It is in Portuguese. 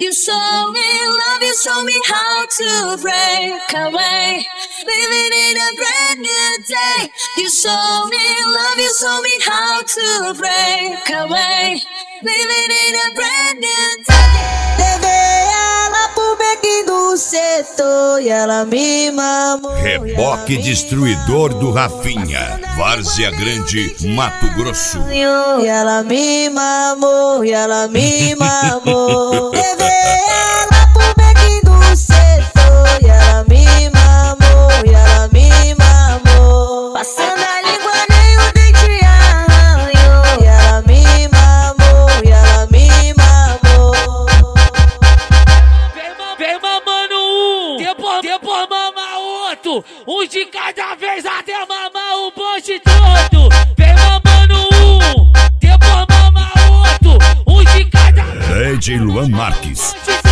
You show me love, you show me how to break away. Living in a brand new day. You show me love, you show me how to break away. Living in a brand new day. Levei ela pro bequim do setor e ela me mamou. Reboque destruidor do Rafinha, Várzea Grande, Mato Grosso. E ela me mamou, e ela me mamou. Levei ela pro bequim do setor e ela me mamou, e ela me mamou. Passando a língua nem o dente arranhou. E ela me mamou, e ela me mamou. Vem mamando um, depois mama outro. Um de cada vez até mamar o bonde todo. Vem mamando um, depois mama outro. Um de cada vez. DJ Luan Marques.